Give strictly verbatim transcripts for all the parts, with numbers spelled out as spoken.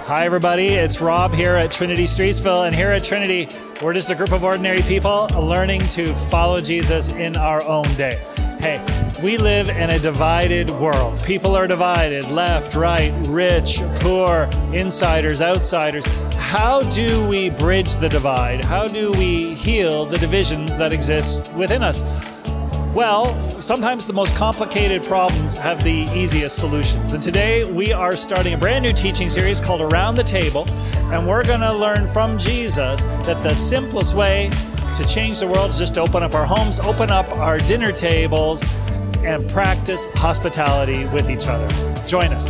Hi, everybody. It's Rob here at Trinity Streetsville. And here at Trinity, we're just a group of ordinary people learning to follow Jesus in our own day. Hey, we live in a divided world. People are divided, left, right, rich, poor, insiders, outsiders. How do we bridge the divide? How do we heal the divisions that exist within us? Well, sometimes the most complicated problems have the easiest solutions. And today we are starting a brand new teaching series called Around the Table. And we're going to learn from Jesus that the simplest way to change the world is just to open up our homes, open up our dinner tables, and practice hospitality with each other. Join us.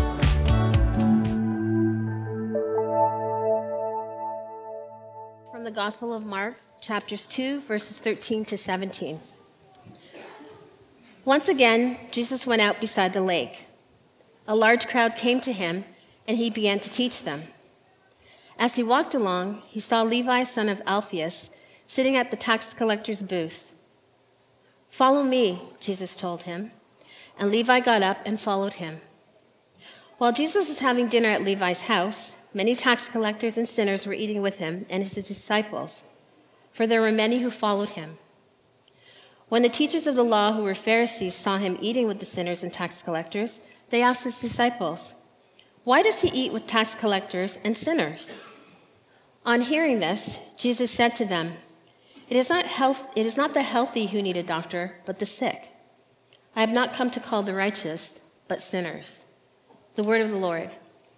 From the Gospel of Mark, chapters two, verses thirteen to seventeen. Once again, Jesus went out beside the lake. A large crowd came to him, and he began to teach them. As he walked along, he saw Levi, son of Alphaeus, sitting at the tax collector's booth. "Follow me," Jesus told him, and Levi got up and followed him. While Jesus was having dinner at Levi's house, many tax collectors and sinners were eating with him and his disciples, for there were many who followed him. When the teachers of the law who were Pharisees saw him eating with the sinners and tax collectors, they asked his disciples, "Why does he eat with tax collectors and sinners?" On hearing this, Jesus said to them, It is not health, it is not the healthy who need a doctor, but the sick. I have not come to call the righteous, but sinners." The word of the Lord.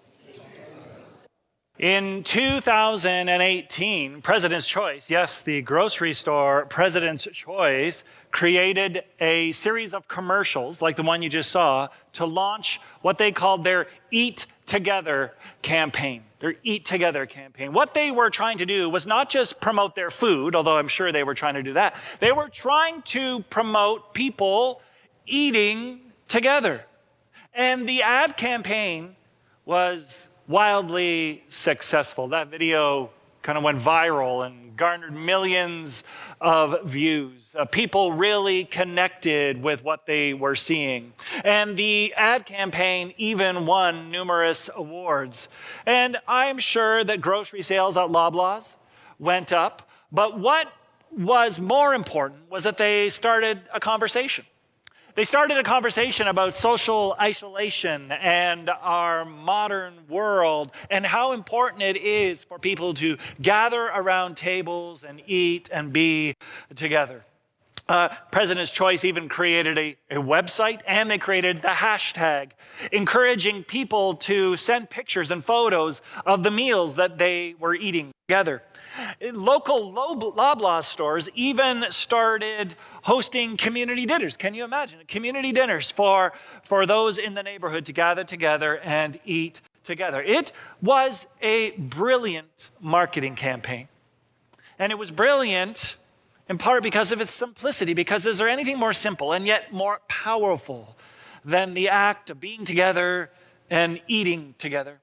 In two thousand eighteen, President's Choice, yes, the grocery store President's Choice, created a series of commercials like the one you just saw to launch what they called their Eat Together campaign. Their Eat Together campaign. What they were trying to do was not just promote their food, although I'm sure they were trying to do that. They were trying to promote people eating together. And the ad campaign was wildly successful. That video kind of went viral and garnered millions of views. Uh, people really connected with what they were seeing. And the ad campaign even won numerous awards. And I'm sure that grocery sales at Loblaws went up. But what was more important was that they started a conversation. They started a conversation about social isolation and our modern world and how important it is for people to gather around tables and eat and be together. Uh, President's Choice even created a, a website, and they created the hashtag, encouraging people to send pictures and photos of the meals that they were eating together. Local Loblaw stores even started hosting community dinners. Can you imagine? Community dinners for, for those in the neighborhood to gather together and eat together. It was a brilliant marketing campaign. And it was brilliant in part because of its simplicity, because is there anything more simple and yet more powerful than the act of being together and eating together?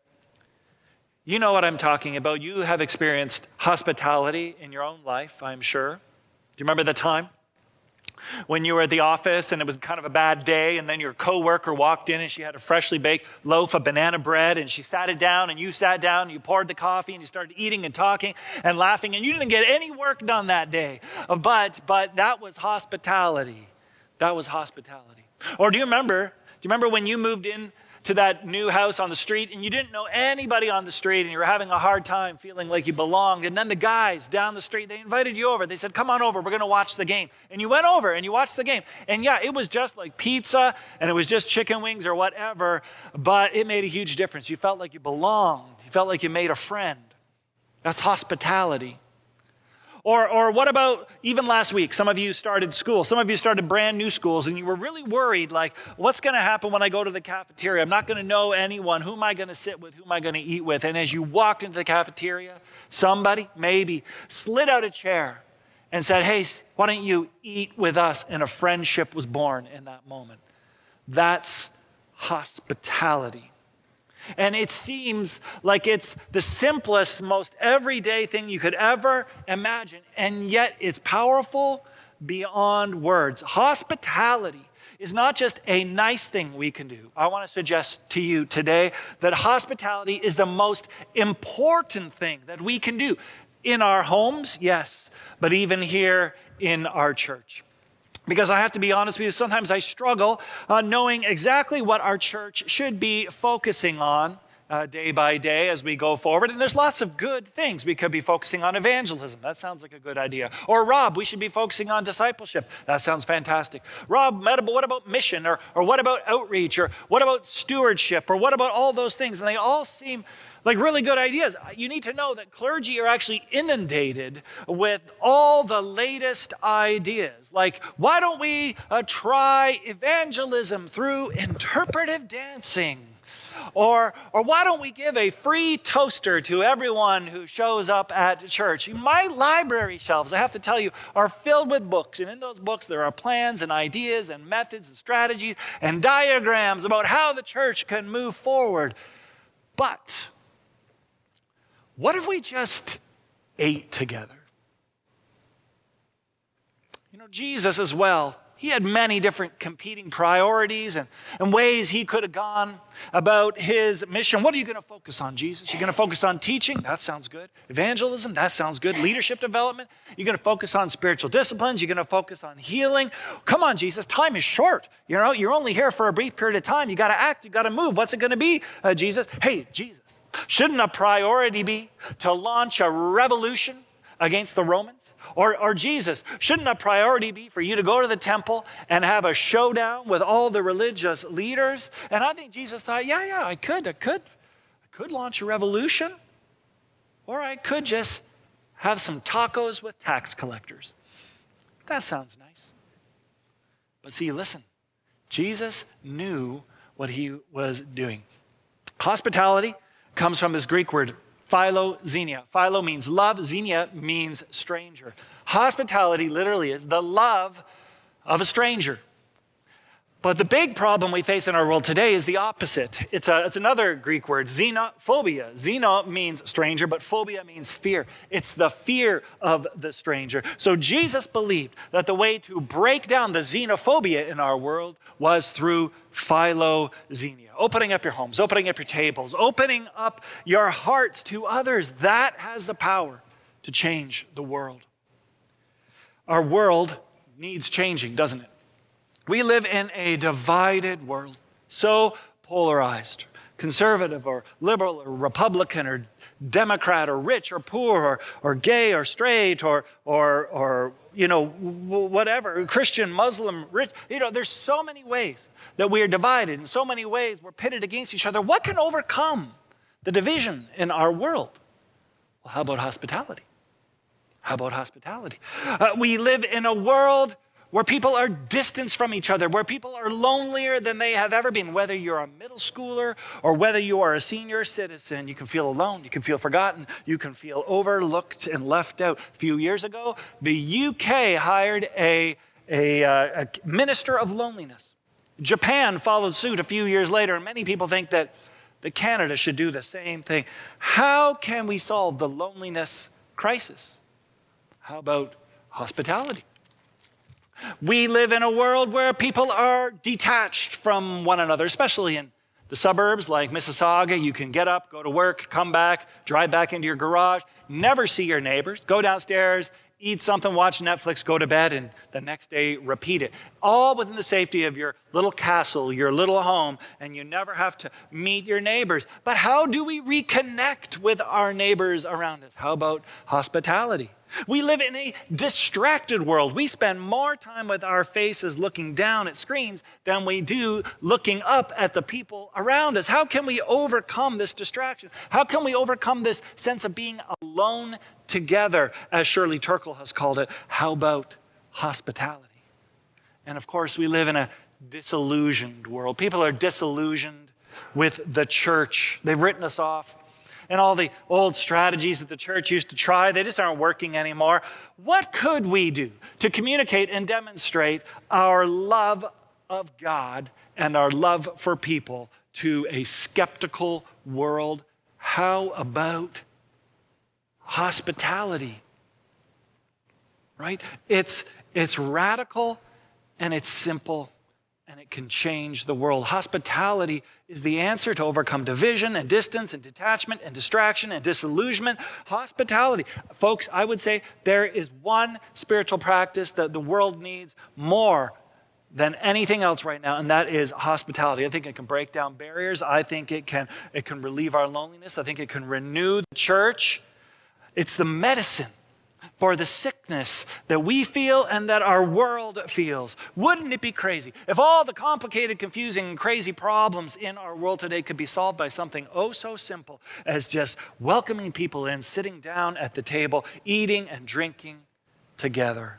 You know what I'm talking about. You have experienced hospitality in your own life, I'm sure. Do you remember the time when you were at the office and it was kind of a bad day, and then your coworker walked in and she had a freshly baked loaf of banana bread, and she sat it down and you sat down and you poured the coffee and you started eating and talking and laughing, and you didn't get any work done that day. But, but that was hospitality. That was hospitality. Or do you remember, do you remember when you moved in to that new house on the street and you didn't know anybody on the street and you were having a hard time feeling like you belonged, and then the guys down the street, they invited you over. They said, "Come on over, we're going to watch the game." And you went over and you watched the game. And yeah, it was just like pizza and it was just chicken wings or whatever, but it made a huge difference. You felt like you belonged. You felt like you made a friend. That's hospitality. Or, or what about even last week? Some of you started school. Some of you started brand new schools, and you were really worried, like, what's going to happen when I go to the cafeteria? I'm not going to know anyone. Who am I going to sit with? Who am I going to eat with? And as you walked into the cafeteria, somebody maybe slid out a chair and said, "Hey, why don't you eat with us?" And a friendship was born in that moment. That's hospitality. And it seems like it's the simplest, most everyday thing you could ever imagine. And yet it's powerful beyond words. Hospitality is not just a nice thing we can do. I want to suggest to you today that hospitality is the most important thing that we can do in our homes, yes, but even here in our church. Because I have to be honest with you, sometimes I struggle uh, knowing exactly what our church should be focusing on Uh, day by day as we go forward. And there's lots of good things. We could be focusing on evangelism. That sounds like a good idea. Or Rob, we should be focusing on discipleship. That sounds fantastic. Rob, what about mission? Or, or what about outreach? Or what about stewardship? Or what about all those things? And they all seem like really good ideas. You need to know that clergy are actually inundated with all the latest ideas. Like, why don't we uh, try evangelism through interpretive dancing? Or, or why don't we give a free toaster to everyone who shows up at church? My library shelves, I have to tell you, are filled with books. And in those books, there are plans and ideas and methods and strategies and diagrams about how the church can move forward. But what if we just ate together? You know, Jesus as well, he had many different competing priorities and, and ways he could have gone about his mission. What are you going to focus on, Jesus? You're going to focus on teaching? That sounds good. Evangelism? That sounds good. Leadership development? You're going to focus on spiritual disciplines? You're going to focus on healing? Come on, Jesus, time is short. You know, you're only here for a brief period of time. You got to act. You got to move. What's it going to be, uh, Jesus? Hey, Jesus, shouldn't a priority be to launch a revolution against the Romans? Or, or Jesus, shouldn't a priority be for you to go to the temple and have a showdown with all the religious leaders? And I think Jesus thought, yeah, yeah, I could, I could, I could launch a revolution, or I could just have some tacos with tax collectors. That sounds nice. But see, listen, Jesus knew what he was doing. Hospitality comes from this Greek word, philoxenia. Philo means love, xenia means stranger. Hospitality literally is the love of a stranger. But the big problem we face in our world today is the opposite. It's, a, it's another Greek word, xenophobia. Xeno means stranger, but phobia means fear. It's the fear of the stranger. So Jesus believed that the way to break down the xenophobia in our world was through philoxenia. Opening up your homes, opening up your tables, opening up your hearts to others. That has the power to change the world. Our world needs changing, doesn't it? We live in a divided world, so polarized, conservative or liberal or Republican or Democrat or rich or poor or, or gay or straight or, or, or, you know, whatever, Christian, Muslim, rich. You know, there's so many ways that we are divided. In so many ways we're pitted against each other. What can overcome the division in our world? Well, how about hospitality? How about hospitality? Uh, we live in a world where people are distanced from each other, where people are lonelier than they have ever been. Whether you're a middle schooler or whether you are a senior citizen, you can feel alone, you can feel forgotten, you can feel overlooked and left out. A few years ago, the U K hired a, a, uh, a minister of loneliness. Japan followed suit a few years later, and many people think that, that Canada should do the same thing. How can we solve the loneliness crisis? How about hospitality? We live in a world where people are detached from one another, especially in the suburbs like Mississauga. You can get up, go to work, come back, drive back into your garage, never see your neighbors, go downstairs, eat something, watch Netflix, go to bed, and the next day repeat it. All within the safety of your little castle, your little home, and you never have to meet your neighbors. But how do we reconnect with our neighbors around us? How about hospitality? We live in a distracted world. We spend more time with our faces looking down at screens than we do looking up at the people around us. How can we overcome this distraction? How can we overcome this sense of being alone together, as Shirley Turkle has called it? How about hospitality? And of course, we live in a disillusioned world. People are disillusioned with the church. They've written us off. And all the old strategies that the church used to try, they just aren't working anymore. What could we do to communicate and demonstrate our love of God and our love for people to a skeptical world? How about hospitality? Right? It's, it's radical and it's simple and it can change the world. Hospitality is the answer to overcome division and distance and detachment and distraction and disillusionment. Hospitality. Folks, I would say there is one spiritual practice that the world needs more than anything else right now, and that is hospitality. I think it can break down barriers. I think it can, it can relieve our loneliness. I think it can renew the church. It's the medicine for the sickness that we feel and that our world feels. Wouldn't it be crazy if all the complicated, confusing, and crazy problems in our world today could be solved by something oh so simple as just welcoming people in, sitting down at the table, eating and drinking together?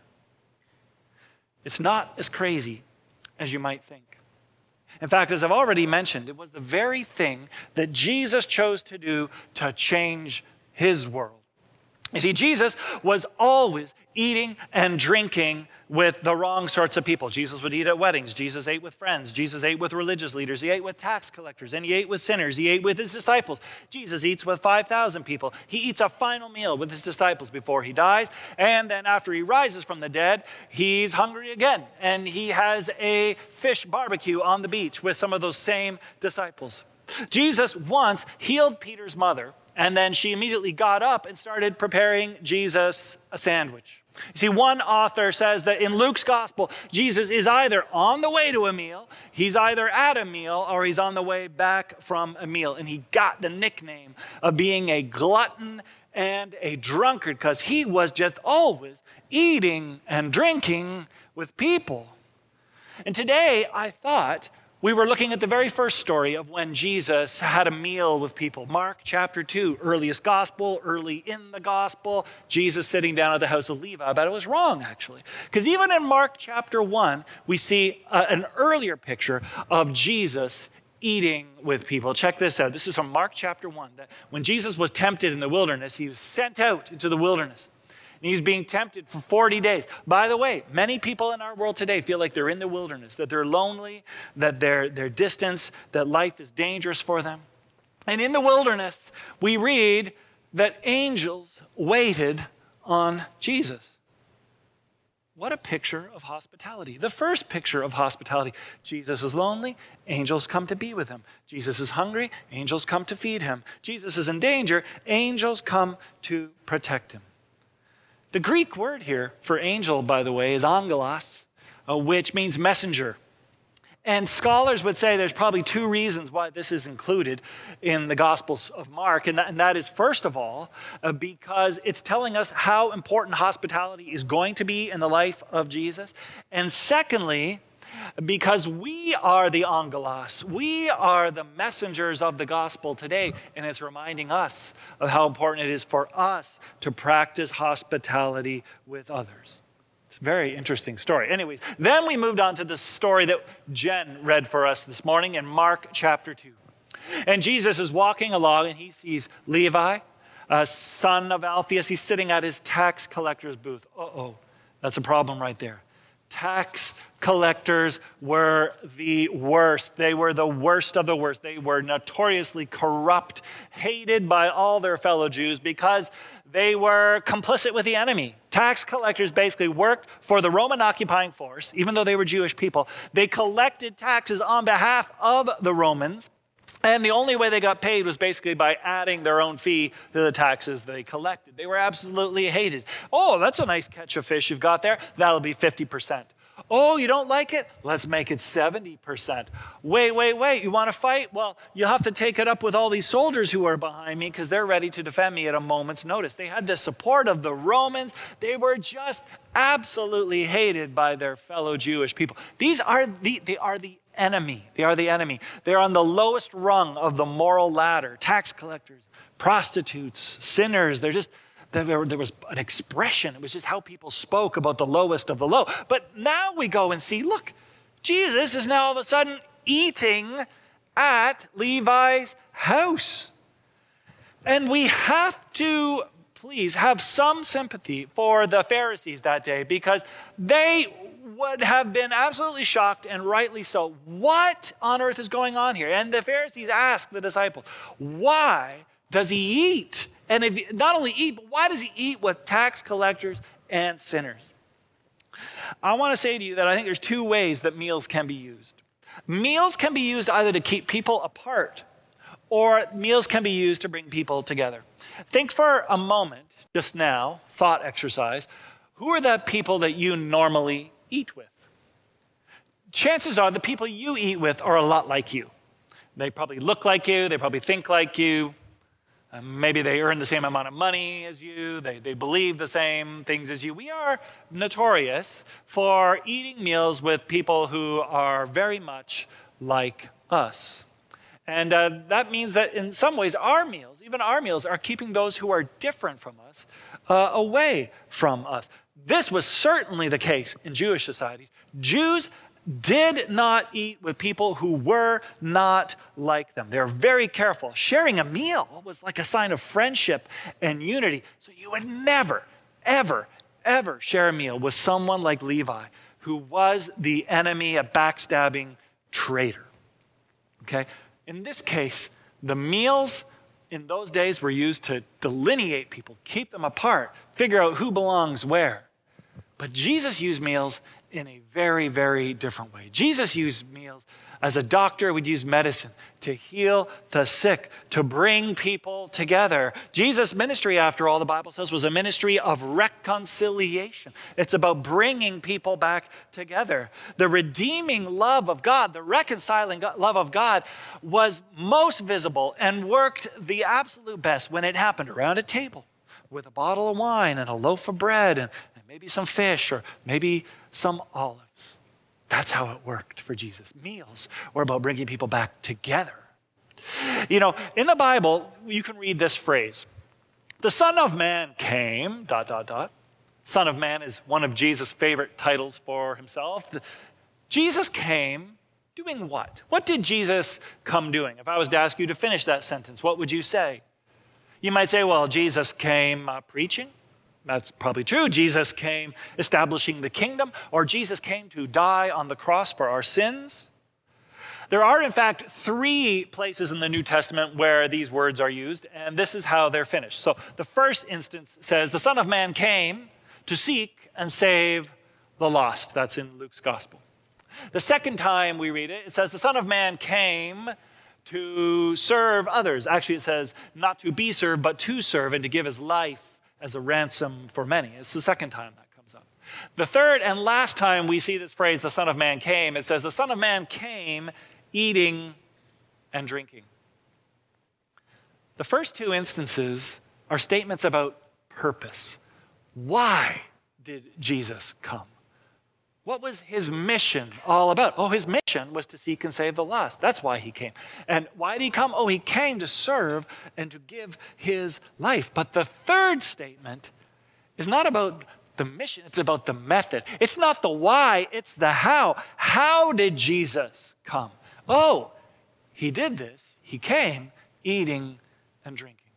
It's not as crazy as you might think. In fact, as I've already mentioned, it was the very thing that Jesus chose to do to change his world. You see, Jesus was always eating and drinking with the wrong sorts of people. Jesus would eat at weddings. Jesus ate with friends. Jesus ate with religious leaders. He ate with tax collectors, and he ate with sinners. He ate with his disciples. Jesus eats with five thousand people. He eats a final meal with his disciples before he dies, and then after he rises from the dead, he's hungry again, and he has a fish barbecue on the beach with some of those same disciples. Jesus once healed Peter's mother, and then she immediately got up and started preparing Jesus a sandwich. You see, one author says that in Luke's gospel, Jesus is either on the way to a meal, he's either at a meal, or he's on the way back from a meal. And he got the nickname of being a glutton and a drunkard because he was just always eating and drinking with people. And today I thought we were looking at the very first story of when Jesus had a meal with people. Mark chapter two, earliest gospel, early in the gospel, Jesus sitting down at the house of Levi. But it was wrong, actually. Because even in Mark chapter one, we see uh, an earlier picture of Jesus eating with people. Check this out. This is from Mark chapter one. That when Jesus was tempted in the wilderness, he was sent out into the wilderness. And he's being tempted for forty days. By the way, many people in our world today feel like they're in the wilderness, that they're lonely, that they're, they're distant, that life is dangerous for them. And in the wilderness, we read that angels waited on Jesus. What a picture of hospitality. The first picture of hospitality. Jesus is lonely, angels come to be with him. Jesus is hungry, angels come to feed him. Jesus is in danger, angels come to protect him. The Greek word here for angel, by the way, is angelos, uh, which means messenger. And scholars would say there's probably two reasons why this is included in the Gospels of Mark. And that, and that is, first of all, uh, because it's telling us how important hospitality is going to be in the life of Jesus. And secondly, because we are the angelos, we are the messengers of the gospel today, and it's reminding us of how important it is for us to practice hospitality with others. It's a very interesting story. Anyways, then we moved on to the story that Jen read for us this morning in Mark chapter two. And Jesus is walking along, and he sees Levi, a son of Alphaeus. He's sitting at his tax collector's booth. Uh-oh, that's a problem right there. Tax collectors were the worst. They were the worst of the worst. They were notoriously corrupt, hated by all their fellow Jews because they were complicit with the enemy. Tax collectors basically worked for the Roman occupying force, even though they were Jewish people. They collected taxes on behalf of the Romans, and the only way they got paid was basically by adding their own fee to the taxes they collected. They were absolutely hated. Oh, that's a nice catch of fish you've got there. That'll be fifty percent. Oh, you don't like it? Let's make it seventy percent. Wait, wait, wait. You want to fight? Well, you'll have to take it up with all these soldiers who are behind me because they're ready to defend me at a moment's notice. They had the support of the Romans. They were just absolutely hated by their fellow Jewish people. These are the, they are the enemy. They are the enemy. They're on the lowest rung of the moral ladder. Tax collectors, prostitutes, sinners. They're just, there was an expression. It was just how people spoke about the lowest of the low. But now we go and see, look, Jesus is now all of a sudden eating at Levi's house. And we have to, please, have some sympathy for the Pharisees that day because they would have been absolutely shocked, and rightly so. What on earth is going on here? And the Pharisees asked the disciples, why does he eat? And if, not only eat, but why does he eat with tax collectors and sinners? I want to say to you that I think there's two ways that meals can be used. Meals can be used either to keep people apart, or meals can be used to bring people together. Think for a moment, just now, thought exercise, who are the people that you normally eat with? Chances are the people you eat with are a lot like you. They probably look like you, they probably think like you, uh, maybe they earn the same amount of money as you, they, they believe the same things as you. We are notorious for eating meals with people who are very much like us. And uh, that means that in some ways our meals, even our meals, are keeping those who are different from us uh, away from us. This was certainly the case in Jewish societies. Jews did not eat with people who were not like them. They were very careful. Sharing a meal was like a sign of friendship and unity. So you would never, ever, ever share a meal with someone like Levi, who was the enemy, a backstabbing traitor. Okay? In this case, the meals in those days were used to delineate people, keep them apart, figure out who belongs where. But Jesus used meals in a very, very different way. Jesus used meals as a doctor would use medicine to heal the sick, to bring people together. Jesus' ministry, after all, the Bible says, was a ministry of reconciliation. It's about bringing people back together. The redeeming love of God, the reconciling love of God was most visible and worked the absolute best when it happened around a table with a bottle of wine and a loaf of bread and maybe some fish or maybe some olives. That's how it worked for Jesus. Meals were about bringing people back together. You know, in the Bible, you can read this phrase. The Son of Man came, dot, dot, dot. Son of Man is one of Jesus' favorite titles for himself. Jesus came doing what? What did Jesus come doing? If I was to ask you to finish that sentence, what would you say? You might say, well, Jesus came uh, preaching. That's probably true. Jesus came establishing the kingdom, or Jesus came to die on the cross for our sins. There are, in fact, three places in the New Testament where these words are used, and this is how they're finished. So the first instance says, the Son of Man came to seek and save the lost. That's in Luke's gospel. The second time we read it, it says, the Son of Man came to serve others. Actually, it says, not to be served, but to serve and to give his life as a ransom for many. It's the second time that comes up. The third and last time we see this phrase, the Son of Man came, it says, the Son of Man came eating and drinking. The first two instances are statements about purpose. Why did Jesus come? What was his mission all about? Oh, his mission was to seek and save the lost. That's why he came. And why did he come? Oh, he came to serve and to give his life. But the third statement is not about the mission, it's about the method. It's not the why, it's the how. How did Jesus come? Oh, he did this. He came eating and drinking.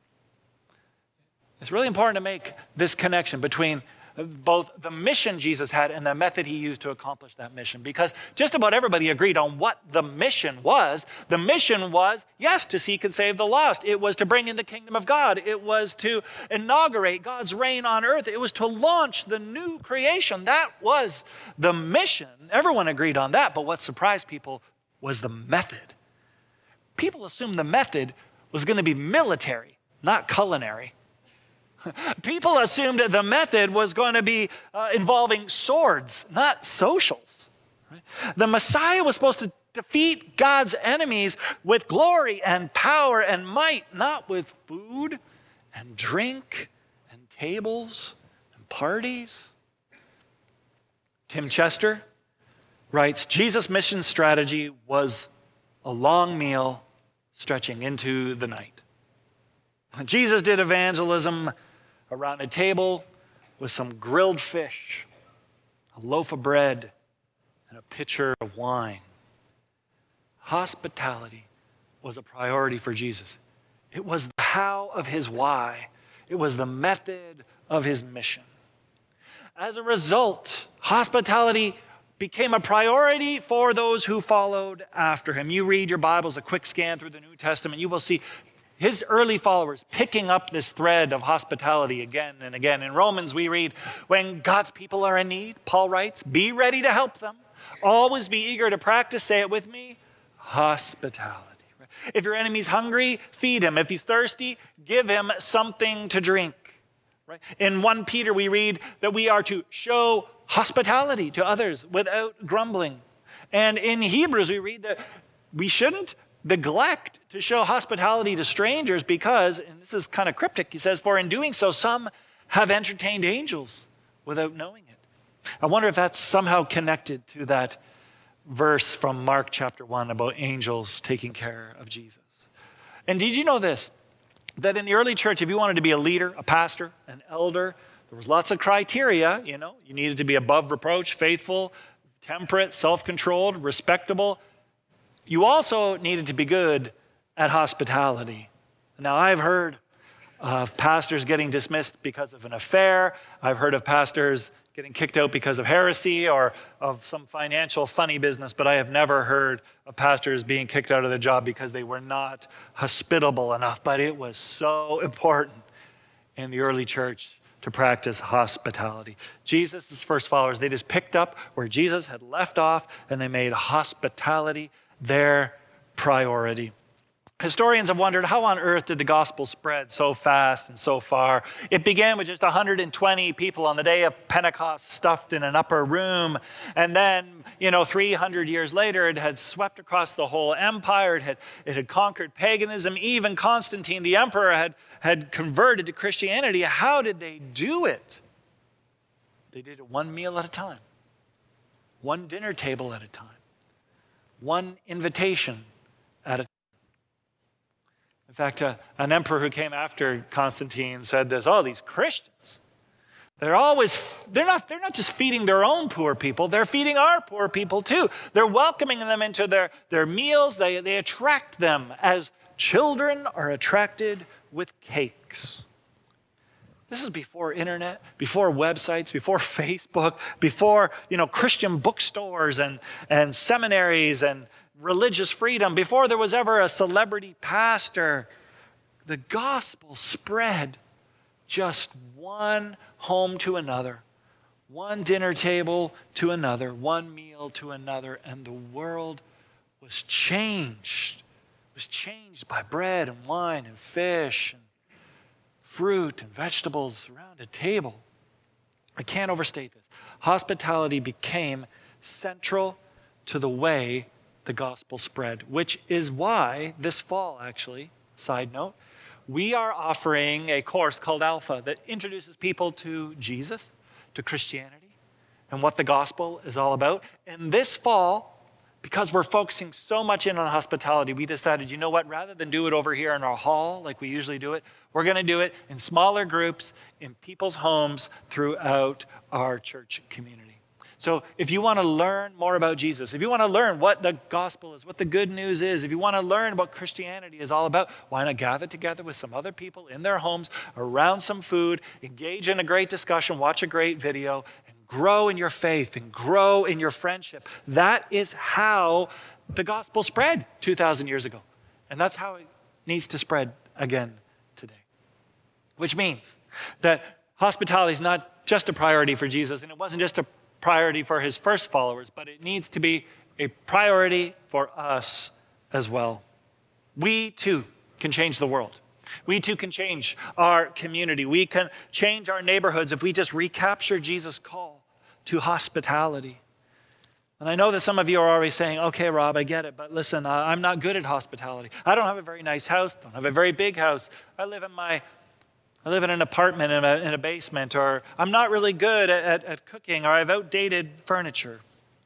It's really important to make this connection between both the mission Jesus had and the method he used to accomplish that mission. Because just about everybody agreed on what the mission was. The mission was, yes, to seek and save the lost. It was to bring in the kingdom of God. It was to inaugurate God's reign on earth. It was to launch the new creation. That was the mission. Everyone agreed on that. But what surprised people was the method. People assumed the method was going to be military, not culinary. People assumed the method was going to be uh, involving swords, not socials. Right? The Messiah was supposed to defeat God's enemies with glory and power and might, not with food and drink and tables and parties. Tim Chester writes, Jesus' mission strategy was a long meal stretching into the night. Jesus did evangelism around a table with some grilled fish, a loaf of bread, and a pitcher of wine. Hospitality was a priority for Jesus. It was the how of his why. It was the method of his mission. As a result, hospitality became a priority for those who followed after him. You read your Bibles, a quick scan through the New Testament, you will see his early followers picking up this thread of hospitality again and again. In Romans, we read, when God's people are in need, Paul writes, be ready to help them. Always be eager to practice, say it with me, hospitality. If your enemy's hungry, feed him. If he's thirsty, give him something to drink. Right? In First Peter, we read that we are to show hospitality to others without grumbling. And in Hebrews, we read that we shouldn't neglect to show hospitality to strangers because, and this is kind of cryptic, he says, for in doing so, some have entertained angels without knowing it. I wonder if that's somehow connected to that verse from Mark chapter one about angels taking care of Jesus. And did you know this? That in the early church, if you wanted to be a leader, a pastor, an elder, there was lots of criteria, you know. You needed to be above reproach, faithful, temperate, self-controlled, respectable. You also needed to be good at hospitality. Now, I've heard of pastors getting dismissed because of an affair. I've heard of pastors getting kicked out because of heresy or of some financial funny business, but I have never heard of pastors being kicked out of their job because they were not hospitable enough. But it was so important in the early church to practice hospitality. Jesus' first followers, they just picked up where Jesus had left off and they made hospitality their priority. Historians have wondered, how on earth did the gospel spread so fast and so far? It began with just one hundred twenty people on the day of Pentecost stuffed in an upper room. And then, you know, three hundred years later, it had swept across the whole empire. It had, it had conquered paganism. Even Constantine, the emperor, had, had converted to Christianity. How did they do it? They did it one meal at a time, one dinner table at a time, one invitation at a time. In fact, uh, an emperor who came after Constantine said this, oh, these Christians, they're always, they're not, they're not just feeding their own poor people, they're feeding our poor people too. They're welcoming them into their, their meals. They, they attract them as children are attracted with cakes. This is before internet, before websites, before Facebook, before, you know, Christian bookstores and, and seminaries and religious freedom, before there was ever a celebrity pastor. The gospel spread just one home to another, one dinner table to another, one meal to another, and the world was changed. It was changed by bread and wine and fish and fruit and vegetables around a table. I can't overstate this. Hospitality became central to the way the gospel spread, which is why this fall, actually, side note, we are offering a course called Alpha that introduces people to Jesus, to Christianity, and what the gospel is all about. And this fall, because we're focusing so much in on hospitality, we decided, you know what, rather than do it over here in our hall like we usually do it, we're going to do it in smaller groups, in people's homes throughout our church community. So if you want to learn more about Jesus, if you want to learn what the gospel is, what the good news is, if you want to learn what Christianity is all about, why not gather together with some other people in their homes around some food, engage in a great discussion, watch a great video, and grow in your faith and grow in your friendship. That is how the gospel spread two thousand years ago. And that's how it needs to spread again today. Which means that hospitality is not just a priority for Jesus, and it wasn't just a priority for his first followers, but it needs to be a priority for us as well. We too can change the world. We too can change our community. We can change our neighborhoods if we just recapture Jesus' call to hospitality. And I know that some of you are already saying, okay, Rob, I get it, but listen, I'm not good at hospitality. I don't have a very nice house, don't have a very big house. I live in my I live in an apartment in a, in a basement, or I'm not really good at, at, at cooking, or I have outdated furniture.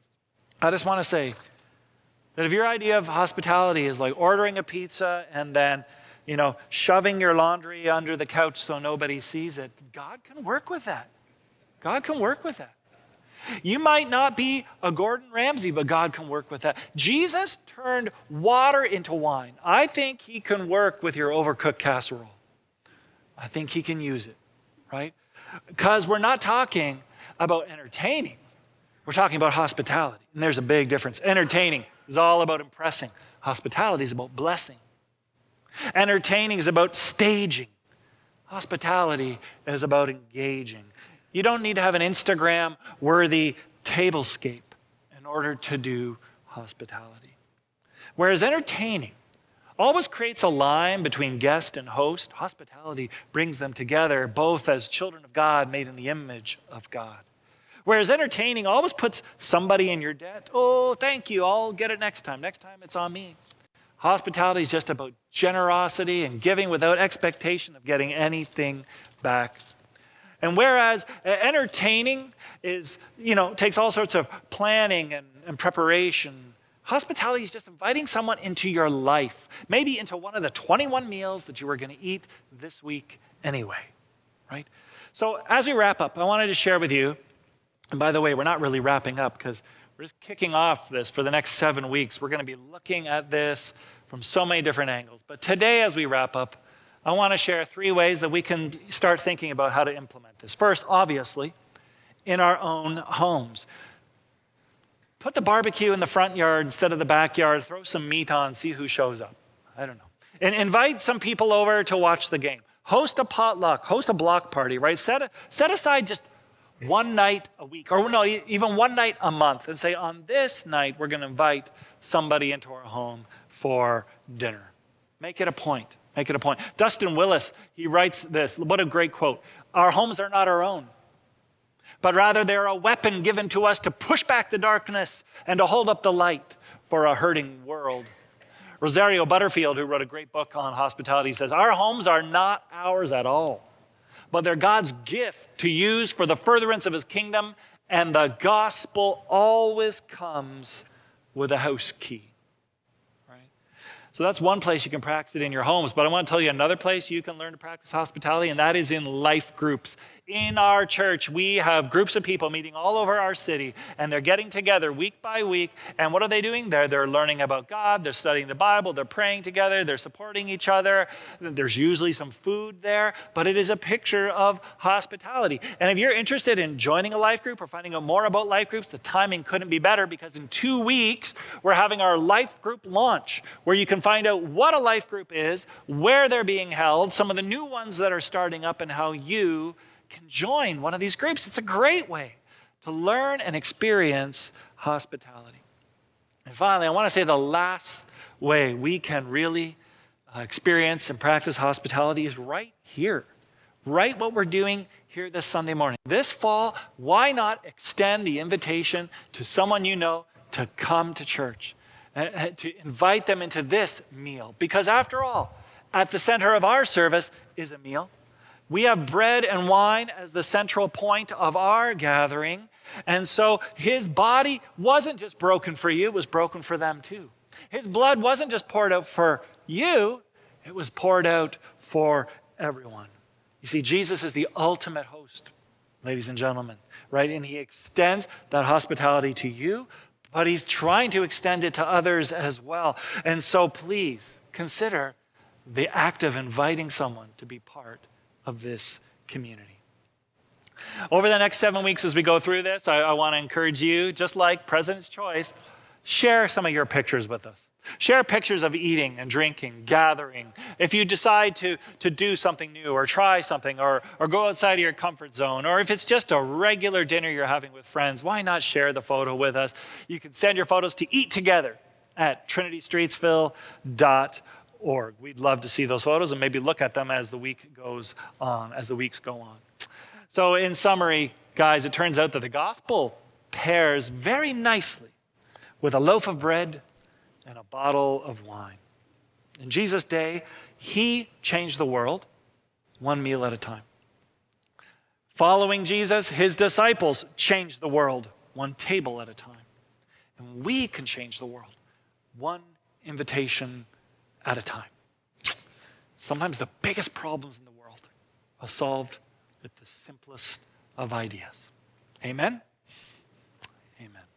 I just want to say that if your idea of hospitality is like ordering a pizza and then, you know, shoving your laundry under the couch so nobody sees it, God can work with that. God can work with that. You might not be a Gordon Ramsay, but God can work with that. Jesus turned water into wine. I think he can work with your overcooked casserole. I think he can use it, right? Because we're not talking about entertaining. We're talking about hospitality. And there's a big difference. Entertaining is all about impressing. Hospitality is about blessing. Entertaining is about staging. Hospitality is about engaging. You don't need to have an Instagram-worthy tablescape in order to do hospitality. Whereas entertaining always creates a line between guest and host, hospitality brings them together, both as children of God made in the image of God. Whereas entertaining always puts somebody in your debt. Oh, thank you, I'll get it next time. Next time it's on me. Hospitality is just about generosity and giving without expectation of getting anything back. And whereas entertaining is, you know, takes all sorts of planning and, and preparation, hospitality is just inviting someone into your life, maybe into one of the twenty-one meals that you were going to eat this week anyway, right? So as we wrap up, I wanted to share with you, and by the way, we're not really wrapping up because we're just kicking off this for the next seven weeks. We're going to be looking at this from so many different angles. But today, as we wrap up, I want to share three ways that we can start thinking about how to implement this. First, obviously, in our own homes. Put the barbecue in the front yard instead of the backyard. Throw some meat on, see who shows up. I don't know. And invite some people over to watch the game. Host a potluck, host a block party, right? Set, a, set aside just one night a week, or no, even one night a month, and say, on this night, we're going to invite somebody into our home for dinner. Make it a point. Make it a point. Dustin Willis, he writes this. What a great quote. Our homes are not our own, but rather they're a weapon given to us to push back the darkness and to hold up the light for a hurting world. Rosario Butterfield, who wrote a great book on hospitality, says, our homes are not ours at all, but they're God's gift to use for the furtherance of his kingdom, and the gospel always comes with a house key. So that's one place you can practice it in your homes. But I want to tell you another place you can learn to practice hospitality, and that is in life groups. In our church, we have groups of people meeting all over our city, and they're getting together week by week. And what are they doing? They're, they're learning about God. They're studying the Bible. They're praying together. They're supporting each other. There's usually some food there, but it is a picture of hospitality. And if you're interested in joining a life group or finding out more about life groups, the timing couldn't be better, because in two weeks, we're having our life group launch, where you can find out what a life group is, where they're being held, some of the new ones that are starting up, and how you can join one of these groups. It's a great way to learn and experience hospitality. And finally, I want to say the last way we can really uh, experience and practice hospitality is right here. Right what we're doing here this Sunday morning. This fall, why not extend the invitation to someone you know to come to church? And to invite them into this meal. Because after all, at the center of our service is a meal. We have bread and wine as the central point of our gathering. And so his body wasn't just broken for you, it was broken for them too. His blood wasn't just poured out for you, it was poured out for everyone. You see, Jesus is the ultimate host, ladies and gentlemen, right? And he extends that hospitality to you, but he's trying to extend it to others as well. And so please consider the act of inviting someone to be part of this community. Over the next seven weeks as we go through this, I, I want to encourage you, just like President's Choice, share some of your pictures with us. Share pictures of eating and drinking, gathering. If you decide to, to do something new or try something or, or go outside of your comfort zone, or if it's just a regular dinner you're having with friends, why not share the photo with us? You can send your photos to eat together at trinity streetsville dot org. We'd love to see those photos and maybe look at them as the week goes on, as the weeks go on. So in summary, guys, it turns out that the gospel pairs very nicely with a loaf of bread and a bottle of wine. In Jesus' day, he changed the world one meal at a time. Following Jesus, his disciples changed the world one table at a time. And we can change the world one invitation at a time. Sometimes the biggest problems in the world are solved with the simplest of ideas. Amen? Amen.